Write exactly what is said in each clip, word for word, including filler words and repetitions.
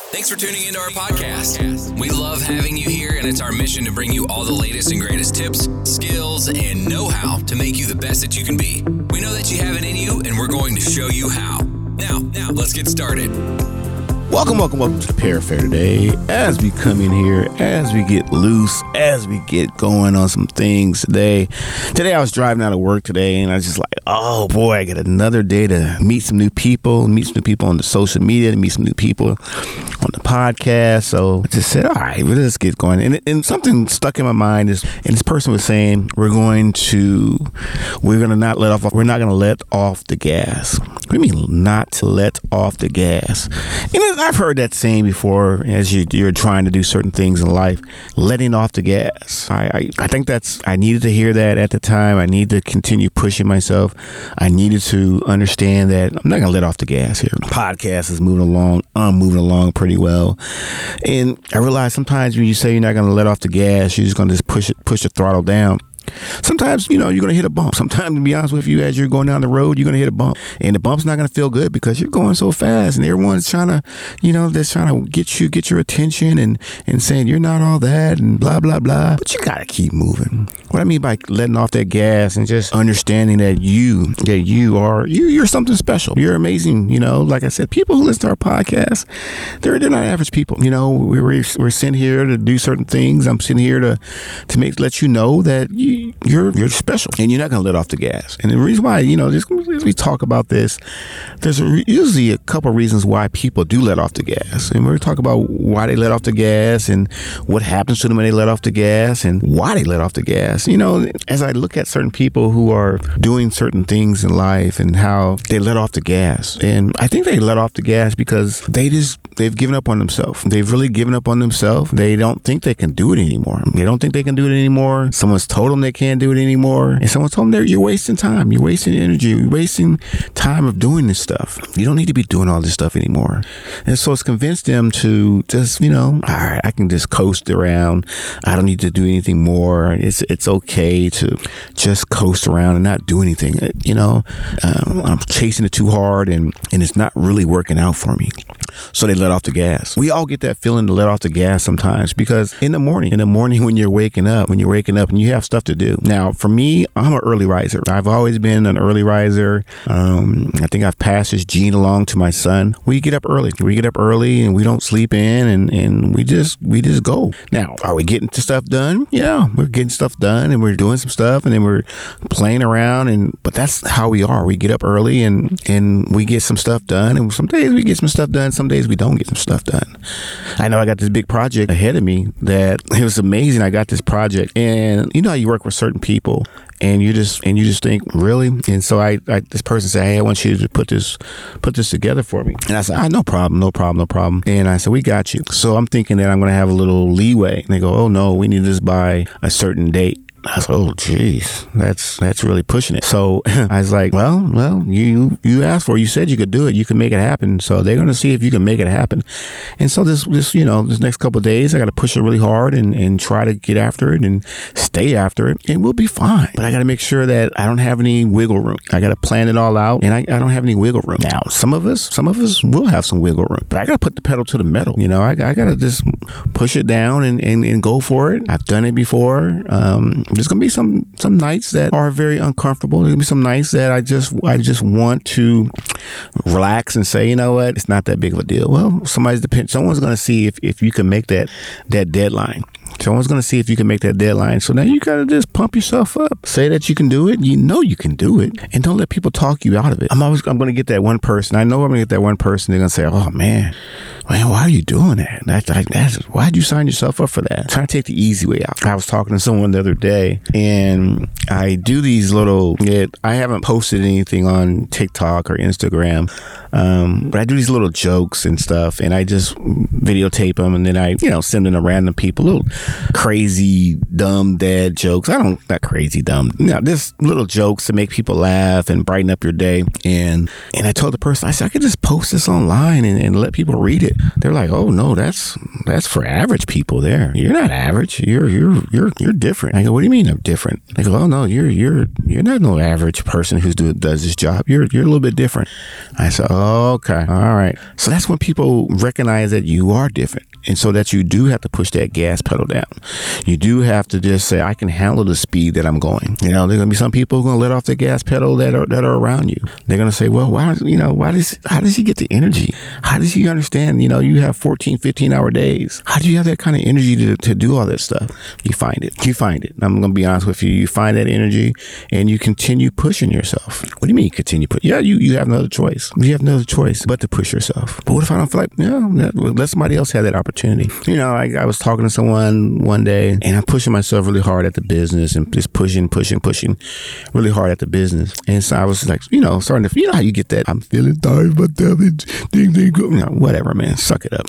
Thanks for tuning into our podcast. We love having you here, and it's our mission to bring you all the latest and greatest tips, skills, and know-how to make you the best that you can be. We know that you have it in you, and we're going to show you how. Now, now, let's get started. Welcome, welcome, welcome to the Pear Fair today. As we come in here, as we get loose, as we get going on some things today. Today I was driving out of work today, and I was just like, oh boy, I get another day to meet some new people, meet some new people on the social media, to meet some new people on the podcast. So I just said, all right, well, let's get going. And, and something stuck in my mind is, and this person was saying, we're going to, we're going to not let off, we're not going to let off the gas. What do you mean not to let off the gas? And I've heard that saying before as you, you're trying to do certain things in life, letting off the gas. I, I, I think that's, I needed to hear that at the time. I need to continue pushing myself. I needed to understand that I'm not going to let off the gas here. Podcast is moving along. I'm moving along pretty well. And I realize sometimes when you say you're not going to let off the gas, you're just going to just push it, push the throttle down. Sometimes, you know, you're going to hit a bump. Sometimes, to be honest with you, as you're going down the road, you're going to hit a bump. And the bump's not going to feel good because you're going so fast and everyone's trying to, you know, they're trying to get you, get your attention and, and saying you're not all that and blah, blah, blah. But you got to keep moving. What I mean by letting off that gas and just understanding that you, that you are, you, you're something special. You're amazing. You know, like I said, people who listen to our podcast, they're, they're not average people. You know, we're, we're sent here to do certain things. I'm sitting here to, to make, let you know that you, You're you're special, and you're not going to let off the gas. And the reason why, you know, just as we talk about this, there's a, usually a couple of reasons why people do let off the gas. And we're going to talk about why they let off the gas and what happens to them when they let off the gas and why they let off the gas. You know, as I look at certain people who are doing certain things in life and how they let off the gas. And I think they let off the gas because they just, they've given up on themselves. They've really given up on themselves. They don't think they can do it anymore. They don't think they can do it anymore. Someone's told them they can't do it anymore. And someone told them, you're wasting time. You're wasting energy. You're wasting time of doing this stuff. You don't need to be doing all this stuff anymore. And so it's convinced them to just, you know, all right, I can just coast around. I don't need to do anything more. It's it's okay to just coast around and not do anything. You know, um, I'm chasing it too hard and, and it's not really working out for me. So they let off the gas. We all get that feeling to let off the gas sometimes because in the morning, in the morning when you're waking up, when you're waking up and you have stuff to do. Now, for me, I'm an early riser. I've always been an early riser. Um, I think I've passed this gene along to my son. We get up early. We get up early and we don't sleep in and, and we just we just go. Now, are we getting stuff done? Yeah, we're getting stuff done and we're doing some stuff and then we're playing around. And but that's how we are. We get up early and, and we get some stuff done. And some days we get some stuff done. Some days we don't get some stuff done. I know I got this big project ahead of me that it was amazing. I got this project and you know how you work with certain people and you just and you just think, really? And so I, I this person said, hey, I want you to put this put this together for me. And I said, ah, no problem, no problem, no problem. And I said, we got you. So I'm thinking that I'm going to have a little leeway. And they go, oh no, we need this by a certain date. I said, oh, geez, that's that's really pushing it. So I was like, well, well, you you asked for it. You said you could do it. You can make it happen. So they're going to see if you can make it happen. And so this, this you know, this next couple of days, I got to push it really hard and, and try to get after it and stay after it. And we'll be fine. But I got to make sure that I don't have any wiggle room. I got to plan it all out. And I, I don't have any wiggle room. Now, some of us, some of us will have some wiggle room. But I got to put the pedal to the metal. You know, I, I got to just push it down and, and, and go for it. I've done it before. Um, There's going to be some some nights that are very uncomfortable. There's going to be some nights that I just I just want to relax and say, you know what, it's not that big of a deal. Well, somebody's depend. Someone's going to see if, if you can make that that deadline. Someone's going to see if you can make that deadline. So now you got to just pump yourself up. Say that you can do it. You know you can do it. And don't let people talk you out of it. I'm always I'm going to get that one person. I know I'm going to get that one person. They're going to say, oh, man, man, why are you doing that? That's like, that's, why'd you sign yourself up for that? I'm trying to take the easy way out. I was talking to someone the other day, and I do these little, it, I haven't posted anything on TikTok or Instagram, um, but I do these little jokes and stuff, and I just videotape them, and then I, you know, send them to random people, little crazy, dumb dad jokes. I don't, not crazy, dumb. You know, just little jokes to make people laugh and brighten up your day. And and I told the person, I said, I could just post this online and, and let people read it. They're like, oh no, that's that's for average people there. You're not average. You're you're you're you're different. I go, what do you mean I'm different? They go, oh no, you're you're you're not no average person who's do, does this job. You're you're a little bit different. I said, oh, okay, all right. So that's when people recognize that you are different. And so that you do have to push that gas pedal down. You do have to just say, I can handle the speed that I'm going. You know, there's going to be some people who are going to let off the gas pedal that are that are around you. They're going to say, well, why, you know, why does, how does he get the energy? How does he understand, you know, you have fourteen, fifteen hour days. How do you have that kind of energy to, to do all that stuff? You find it. You find it. I'm going to be honest with you. You find that energy and you continue pushing yourself. What do you mean continue pushing? Yeah, you, you have another choice. You have another choice but to push yourself. But what if I don't feel like, you know, let somebody else have that opportunity? You know, I, I was talking to someone one day and I'm pushing myself really hard at the business and just pushing, pushing, pushing really hard at the business. And so I was like, you know, starting to, you know how you get that, I'm feeling tired, but ding, ding, ding, you know, whatever, man, suck it up.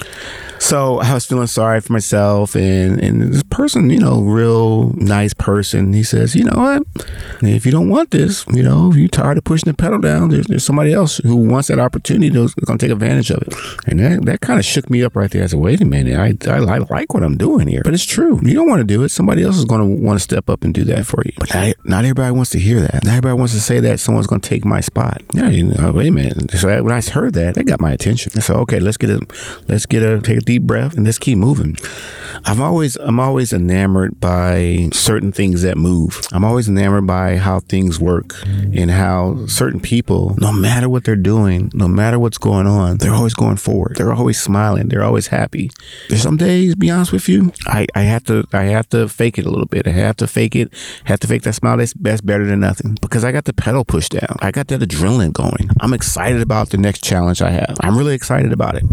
So I was feeling sorry for myself, and, and this person, you know, real nice person, he says, you know what, if you don't want this, you know, if you're tired of pushing the pedal down, there's, there's somebody else who wants that opportunity that's going to take advantage of it. And that, that kind of shook me up right there. I said, wait a minute, I, I, I like what I'm doing here. But it's true. You don't want to do it. Somebody else is going to want to step up and do that for you. But not, not everybody wants to hear that. Not everybody wants to say that someone's going to take my spot. Yeah, you know, wait a minute. So when I heard that, that got my attention. I said, okay, let's get a, let's get a, take a deep breath and let's keep moving. I'm always, I'm always enamored by certain things that move. I'm always enamored by how things work and how certain people, no matter what they're doing, no matter what's going on, they're always going forward. They're always smiling. They're always happy. There's some days, be honest with you, I, I have to, I have to fake it a little bit. I have to fake it, have to fake that smile. That's, that's better than nothing because I got the pedal pushed down. I got that adrenaline going. I'm excited about the next challenge I have. I'm really excited about it.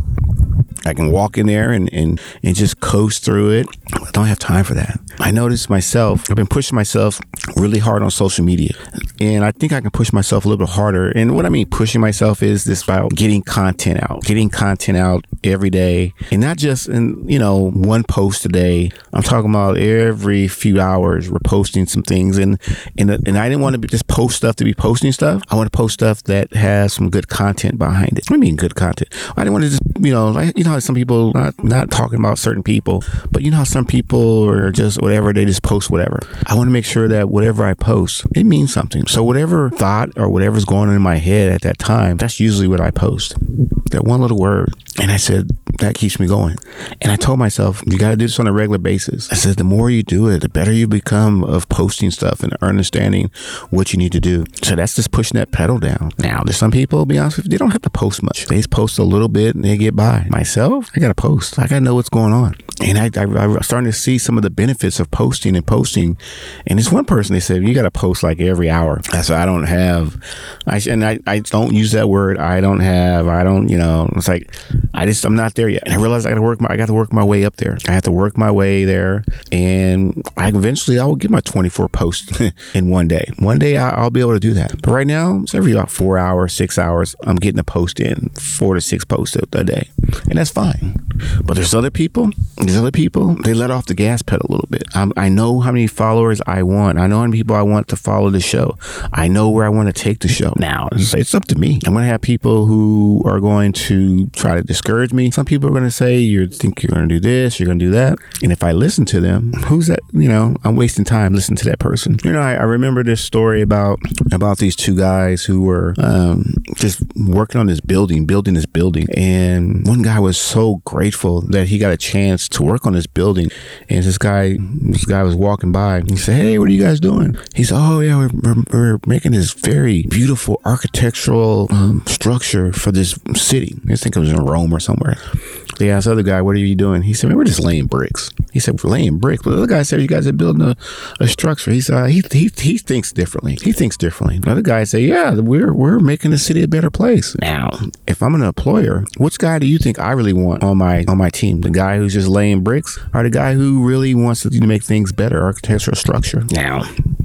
I can walk in there and, and, and just coast through it. I don't have time for that. I noticed myself, I've been pushing myself really hard on social media. And I think I can push myself a little bit harder. And what I mean pushing myself is this about getting content out, getting content out every day. And not just in, you know, one post a day. I'm talking about every few hours we're posting some things. And, and, and I didn't want to just post stuff to be posting stuff. I want to post stuff that has some good content behind it. What do I mean good content? I didn't want to just, you know, like, you know how some people, not, not talking about certain people, but you know how some people are just whatever, they just post whatever. I want to make sure that whatever I post, it means something. So whatever thought or whatever's going on in my head at that time, that's usually what I post. That one little word. And I said, that keeps me going. And I told myself, you got to do this on a regular basis. I said, the more you do it, the better you become of posting stuff and understanding what you need to do. So that's just pushing that pedal down. Now, there's some people, to be honest with you, they don't have to post much. They just post a little bit and they get by. Myself, I got to post. I got to know what's going on. And I, I, I'm starting to see some of the benefits of posting and posting. And this one person, they said, you got to post like every hour. I said, I don't have, I, and I, I don't use that word. I don't have, I don't, you know, it's like, I just, I'm not there yet. And I realized I got to work my, I got to work my way up there. I have to work my way there. And I eventually I will get my twenty-four posts in one day. One day I, I'll be able to do that. But right now, it's every about four hours, six hours, I'm getting a post in, four to six posts a, a day. And that's fine. But there's other people, there's other people, they let off the gas pedal a little bit. I'm, I know how many followers I want. I know how many people I want to follow the show. I know where I want to take the show. Now, it's, it's up to me. I'm going to have people who are going to try to discourage me. Some people are going to say, you think you're going to do this, you're going to do that. And if I listen to them, who's that? You know, I'm wasting time listening to that person. You know, I, I remember this story about, about these two guys who were um, just working on this building, building this building. And one guy was so grateful that he got a chance to work on this building. And this guy, this guy was walking by. He said, hey, what are you guys doing? He said, oh yeah, we're, we're, we're making this very beautiful architectural um, structure for this city. I think it was in Rome or somewhere. They asked the other guy, what are you doing? He said, man, we're just laying bricks. He said, we're laying bricks. But the other guy said, you guys are building a, a structure. He said, he, he he thinks differently. He thinks differently. The other guy said, yeah, we're we're making the city a better place. Now, if I'm an employer, which guy do you think I really want on my on my team? The guy who's just laying bricks or the guy who really wants to make things better, architectural structure? Now,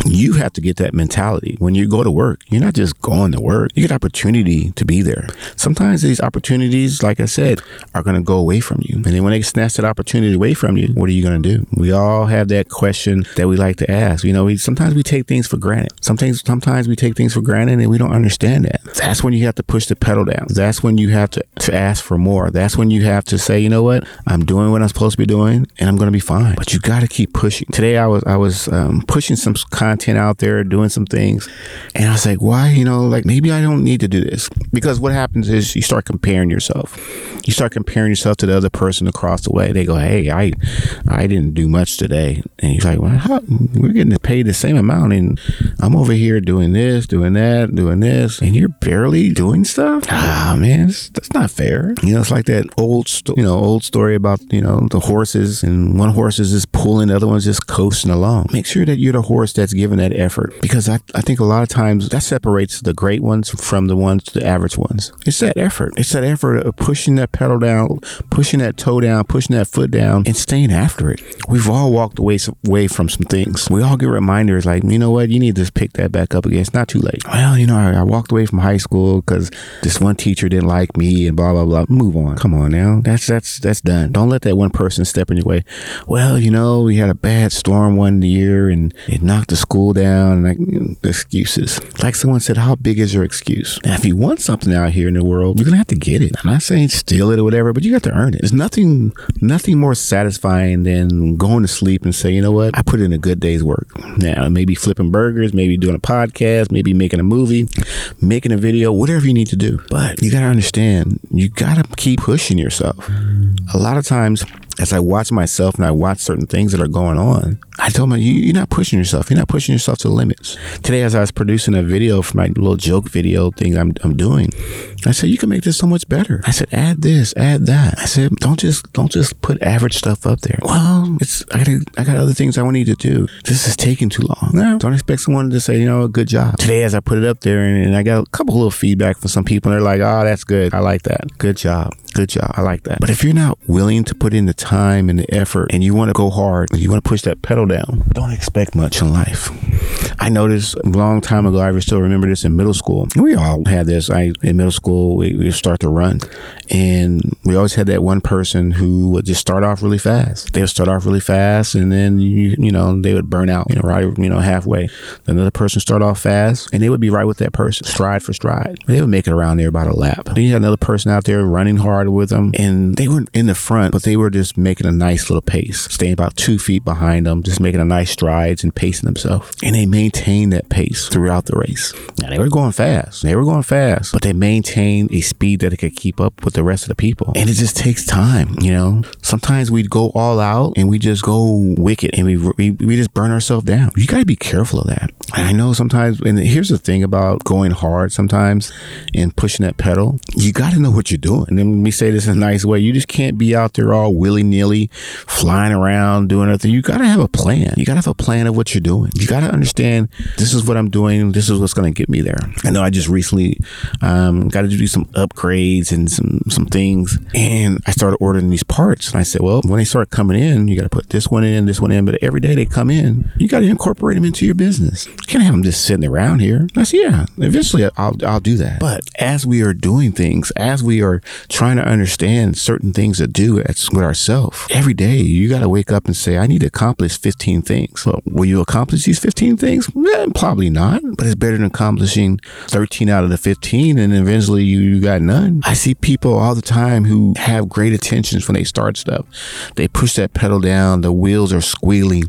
You have to get that mentality. When you go to work, you're not just going to work. You get opportunity to be there. Sometimes these opportunities, like I said, are going to go away from you. And then when they snatch that opportunity away from you, what are you going to do? We all have that question that we like to ask. You know, we sometimes we take things for granted. Sometimes, sometimes we take things for granted and we don't understand that. That's when you have to push the pedal down. That's when you have to, to ask for more. That's when you have to say, you know what? I'm doing what I'm supposed to be doing and I'm going to be fine. But you got to keep pushing. Today I was, I was um, pushing some content out there, doing some things. And I was like, why, you know, like maybe I don't need to do this. Because what happens is you start comparing yourself. You start comparing yourself to the other person across the way. They go, hey, I I didn't do much today. And you're like, well, how? We're getting paid the same amount. And I'm over here doing this, doing that, doing this. And you're barely doing stuff? Ah, man, that's not fair. You know, it's like that old, sto- you know, old story about, you know, the horses. And one horse is just pulling, the other one's just coasting along. Make sure that you're the horse that's giving that effort. Because I, I think a lot of times that separates the great ones from the ones, the average ones. It's that effort. It's that effort of pushing that pedal down, pushing that toe down, pushing that foot down, and staying after it. We've all walked away, away from some things. We all get reminders like, you know what, you need to pick that back up again. It's not too late. Well, you know, I, I walked away from high school because this one teacher didn't like me and blah, blah, blah. Move on. Come on now. That's, that's, that's done. Don't let that one person step in your way. Well, you know, we had a bad storm one year and it knocked the school down and like, you know, excuses. Like someone said, how big is your excuse? Now, if you want something out here in the world, you're going to have to get it. I'm not saying steal it or whatever, but you got to earn it. There's nothing, nothing more satisfying than going to sleep and say, you know what? I put in a good day's work. Now, maybe flipping burgers, maybe doing a podcast, maybe making a movie, making a video, whatever you need to do. But you got to understand, you got to keep pushing yourself. A lot of times, as I watch myself and I watch certain things that are going on, I told myself, you, you're not pushing yourself. You're not pushing yourself to the limits. Today, as I was producing a video for my little joke video thing I'm, I'm doing, I said, you can make this so much better. I said, add this, add that. I said, don't just don't just put average stuff up there. Well, it's I got I got other things I need to do. This is taking too long. No, don't expect someone to say, you know, good job. Today, as I put it up there, and, and I got a couple little feedback from some people, and they're like, oh, that's good. I like that. Good job. Good job. I like that. But if you're not willing to put in the time and the effort and you want to go hard and you want to push that pedal down, don't expect much in life. I noticed a long time ago, I still remember this in middle school. We all had this. I in middle school, we, we start to run. And we always had that one person who would just start off really fast. They would start off really fast and then, you, you know, they would burn out, you know, right, you know, halfway. Another person start off fast and they would be right with that person, stride for stride. They would make it around there about a lap. Then you had another person out there running hard with them and they weren't in the front, but they were just making a nice little pace, staying about two feet behind them, just making a nice strides and pacing themselves. And they maintained that pace throughout the race. Now they were going fast. They were going fast, but they maintained a speed that it could keep up with the rest of the people. And it just takes time, you know. Sometimes we go all out and we just go wicked and we we, we just burn ourselves down. You got to be careful of that. And I know sometimes, and here's the thing about going hard sometimes and pushing that pedal, you got to know what you're doing. And then let me say this in a nice way. You just can't be out there all willy-nilly flying around doing everything. You got to have a plan. You got to have a plan of what you're doing. You got to understand, this is what I'm doing. This is what's going to get me there. I know I just recently um, got to do some upgrades and some, some things. And I started ordering these parts. And I said, well, when they start coming in, you got to put this one in, this one in. But every day they come in, you got to incorporate them into your business. You can't have them just sitting around here. I said, yeah, eventually I'll, I'll do that. But as we are doing things, as we are trying to understand certain things to do with ourselves, every day you got to wake up and say, I need to accomplish fifteen things. Well, will you accomplish these fifteen things? Eh, probably not, but it's better than accomplishing thirteen out of the fifteen and eventually you, you got none. I see people all the time who have great intentions when they start stuff. They push that pedal down, the wheels are squealing.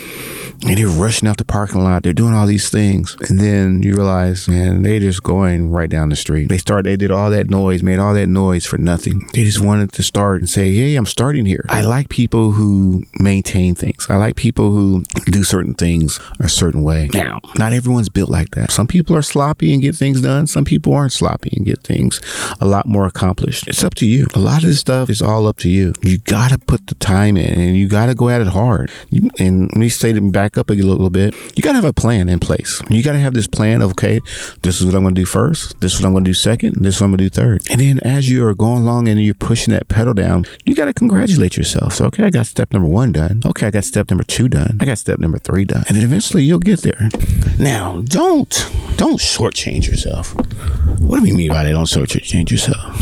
And they're rushing out the parking lot. They're doing all these things. And then you realize, man, they're just going right down the street. They start, they did all that noise, made all that noise for nothing. They just wanted to start and say, hey, I'm starting here. I like people who maintain things. I like people who do certain things a certain way. Now, not everyone's built like that. Some people are sloppy and get things done. Some people aren't sloppy and get things a lot more accomplished. It's up to you. A lot of this stuff is all up to you. You got to put the time in and you got to go at it hard. You, and let me say to back up a little bit. You got to have a plan in place. You got to have this plan of, okay, this is what I'm going to do first. This is what I'm going to do second. This is what I'm going to do third. And then as you are going along and you're pushing that pedal down, you got to congratulate yourself. So, okay, I got step number one done. Okay, I got step number two done. I got step number three done. And then eventually you'll get there. Now, don't, don't shortchange yourself. What do we mean by that? Don't shortchange yourself.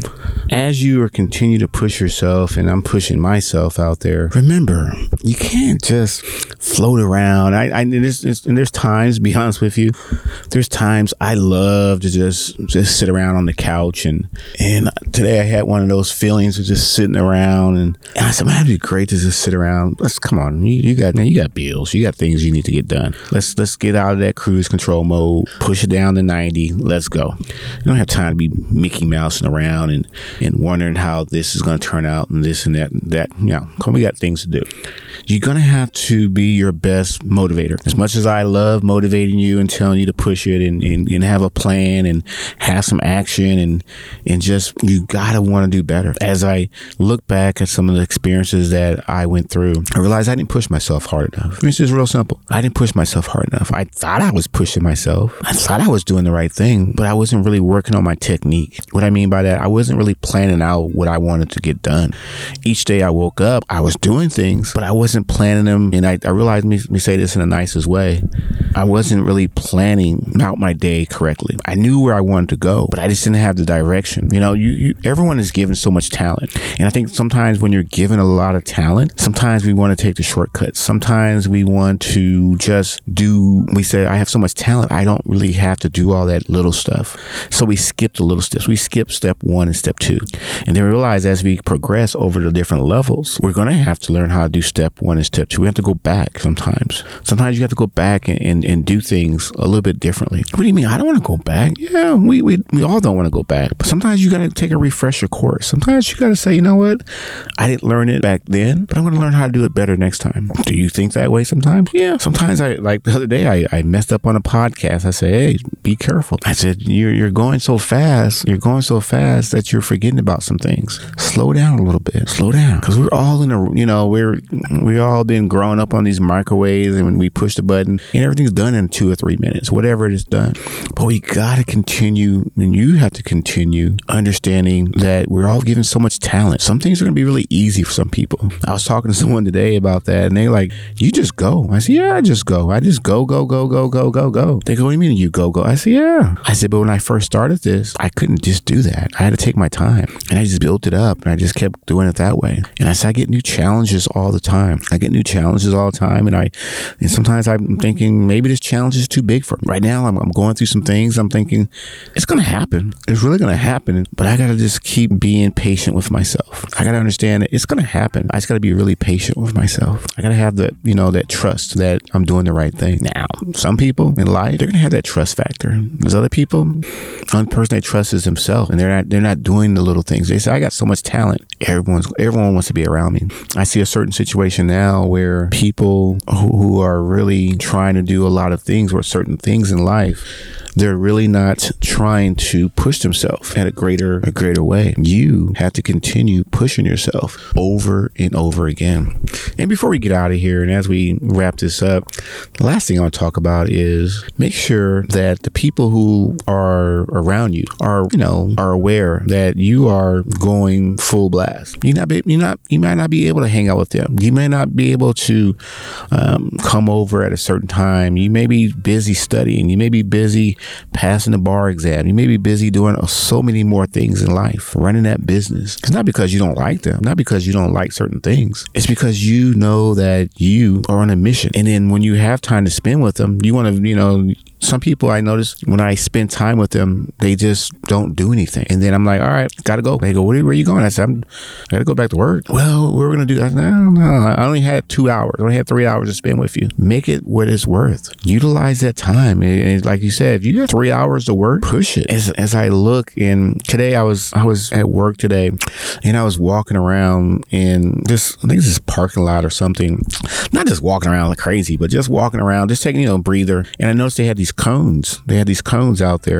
As you are continue to push yourself, and I'm pushing myself out there, remember, you can't just float around. I, I and, there's, and there's times, to be honest with you, there's times I love to just just sit around on the couch. And and today I had one of those feelings of just sitting around. And, and I said, man, it'd be great to just sit around. Let's come on. You, you got man, you got bills. You got things you need to get done. Let's let's get out of that cruise control mode. Push it down to ninety. Let's go. You don't have time to be Mickey Mousing around and and wondering how this is going to turn out and this and that and that. You know, we got things to do. You're going to have to be your best motivator. As much as I love motivating you and telling you to push it and, and, and have a plan and have some action and and just, you got to want to do better. As I look back at some of the experiences that I went through, I realized I didn't push myself hard enough. It's just real simple. I didn't push myself hard enough. I thought I was pushing myself. I thought I was doing the right thing, but I wasn't really working on my technique. What I mean by that, I wasn't really planning out what I wanted to get done. Each day I woke up, I was doing things, but I wasn't planning them. And I, I realized, let me, let me say this in the nicest way, I wasn't really planning out my day correctly. I knew where I wanted to go, but I just didn't have the direction. You know, you, you everyone is given so much talent. And I think sometimes when you're given a lot of talent, sometimes we want to take the shortcuts. Sometimes we want to just do, we say, I have so much talent, I don't really have to do all that little stuff. So we skip the little steps. We skip step one and step two. And then we realize as we progress over the different levels, we're going to have to learn how to do step one and step two. We have to go back sometimes. Sometimes you have to go back and, and, and do things a little bit differently. What do you mean? I don't want to go back. Yeah, we, we, we all don't want to go back. But sometimes you got to take a refresher course. Sometimes you got to say, you know what? I didn't learn it back then, but I'm going to learn how to do it better next time. Do you think that way sometimes? Yeah. Sometimes I, like the other day, I, I messed up on a podcast. I said, hey, be careful. I said, you're, you're going so fast. You're going so fast that you're forgetting about some things. Slow down a little bit. Slow down. Because we're all in a, you know, we're, we all been growing up on these microwaves, and when we push the button and everything's done in two or three minutes, whatever it is done. But we got to continue, and you have to continue understanding that we're all given so much talent. Some things are going to be really easy for some people. I was talking to someone today about that, and they're like, you just go. I said, yeah, I just go. I just go, go, go, go, go, go, go. They go, what do you mean you go, go? I said, yeah. I said, but when I first started this, I couldn't just do that. I had to take my time, and I just built it up, and I just kept doing it that way. And I said, I get new challenges all the time. I get new challenges all the time, and I, and sometimes I'm thinking maybe this challenge is too big for me. Right now, I'm, I'm going through some things. I'm thinking it's going to happen. It's really going to happen, but I got to just keep being patient with myself. I got to understand that it's going to happen. I just got to be really patient with myself. I got to have that, you know, that trust that I'm doing the right thing. Now, some people in life, they're going to have that trust factor. There's other people, the only person they trust is themselves, and they're not, they're not doing the little things. They say, I got so much talent. Everyone's, everyone wants to be around me. I see a certain situation now where people who, who are really trying to do a lot of things or certain things in life, they're really not trying to push themselves at a greater, a greater way. You have to continue pushing yourself over and over again. And before we get out of here, and as we wrap this up, the last thing I want to talk about is make sure that the people who are around you are, you know, are aware that you are going full blast. You not be, you not, you might not be able to hang out with them. You may not be able to um, come over at a certain time. You may be busy studying. You may be busy passing the bar exam. You may be busy doing so many more things in life, running that business. It's not because you don't like them, not because you don't like certain things. It's because you know that you are on a mission. And then when you have time to spend with them, you want to, you know, some people I notice when I spend time with them, they just don't do anything. And then I'm like, all right, gotta go. They go, where, where are you going? I said, I'm, I gotta go back to work. Well, we're going to do that. No, no, I only had two hours. I only had three hours to spend with you. Make it what it's worth. Utilize that time. And, and like you said, if you got three hours to work, push it. As, as I look, and today I was, I was at work today, and I was walking around in this, I think this is parking lot or something. Not just walking around like crazy, but just walking around, just taking, you know, a breather. And I noticed they had these cones. They had these cones out there.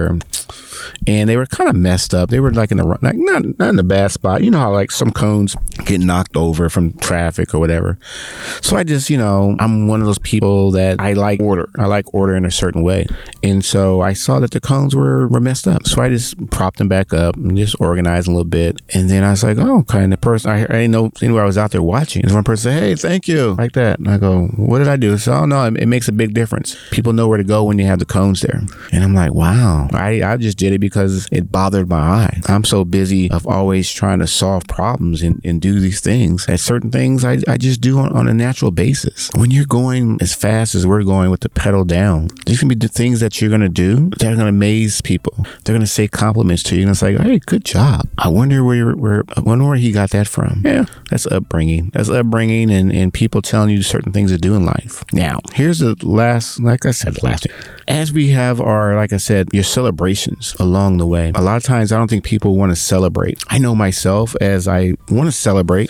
and they were kind of messed up. They were like in the like not not in the bad spot. You know how like some cones get knocked over from traffic or whatever. So I just, you know, I'm one of those people that I like order. I like order in a certain way, and so I saw that the cones were were messed up. So I just propped them back up and just organized a little bit. And then I was like, oh, okay. And the person I, I didn't know anywhere I was out there watching. And one person said, hey, thank you, like that. And I go, what did I do? So, oh no, it, it makes a big difference. People know where to go when you have the cones there. And I'm like, wow. I, I just did it because it bothered my eye. I'm so busy of always trying to solve problems and, and do these things. And certain things I, I just do on, on a natural basis. When you're going as fast as we're going with the pedal down, there's going to be the things that you're going to do that are going to amaze people. They're going to say compliments to you. And it's like, hey, good job. I wonder where, where, I wonder where he got that from. Yeah, that's upbringing. That's upbringing and, and people telling you certain things to do in life. Now, here's the last, like I said, the last thing. As we have our, like I said, your celebrations along the way, a lot of times I don't think people want to celebrate. I know myself as I want to celebrate,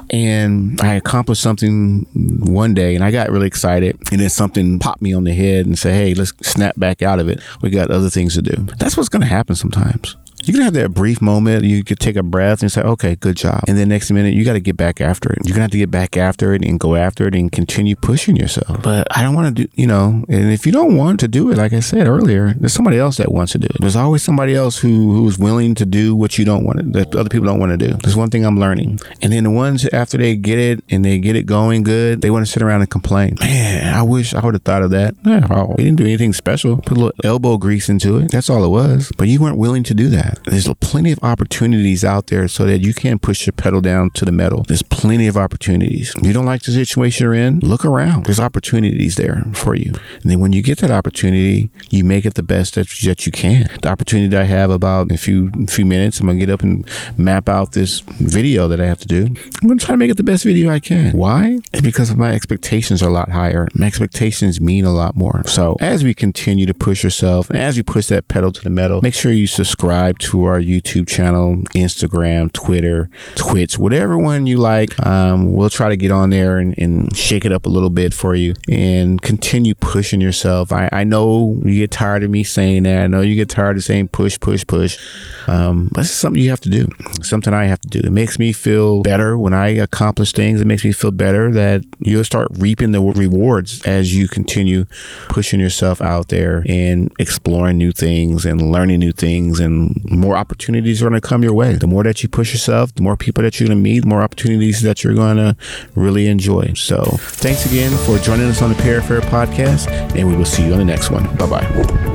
and I accomplished something one day and I got really excited, and then something popped me on the head and said, hey, let's snap back out of it. We got other things to do. That's what's going to happen sometimes. You can have that brief moment. You could take a breath and say, okay, good job. And then next minute, you got to get back after it. You're going to have to get back after it and go after it and continue pushing yourself. But I don't want to do, you know, and if you don't want to do it, like I said earlier, there's somebody else that wants to do it. There's always somebody else who who's willing to do what you don't want to, that other people don't want to do. That's one thing I'm learning. And then the ones after they get it and they get it going good, they want to sit around and complain. Man, I wish I would have thought of that. Yeah, oh, we didn't do anything special. Put a little elbow grease into it. That's all it was. But you weren't willing to do that. There's plenty of opportunities out there so that you can push your pedal down to the metal. There's plenty of opportunities. If you don't like the situation you're in, look around. There's opportunities there for you. And then when you get that opportunity, you make it the best that, that you can. The opportunity that I have about in a few, few minutes, I'm going to get up and map out this video that I have to do. I'm going to try to make it the best video I can. Why? It's because my expectations are a lot higher. My expectations mean a lot more. So as we continue to push yourself, and as you push that pedal to the metal, make sure you subscribe to our YouTube channel, Instagram, Twitter, Twitch, whatever one you like. Um, we'll try to get on there and, and shake it up a little bit for you and continue pushing yourself. I, I know you get tired of me saying that. I know you get tired of saying push, push, push. Um, but it's something you have to do. Something I have to do. It makes me feel better when I accomplish things. It makes me feel better that you'll start reaping the rewards as you continue pushing yourself out there and exploring new things and learning new things, and more opportunities are going to come your way. The more that you push yourself, the more people that you're going to meet, the more opportunities that you're going to really enjoy. So thanks again for joining us on the Parafair Podcast, and we will see you on the next one. Bye-bye.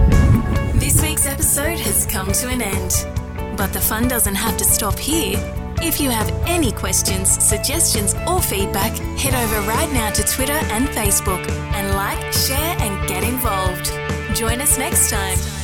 This week's episode has come to an end, but the fun doesn't have to stop here. If you have any questions, suggestions, or feedback, head over right now to Twitter and Facebook and like, share, and get involved. Join us next time.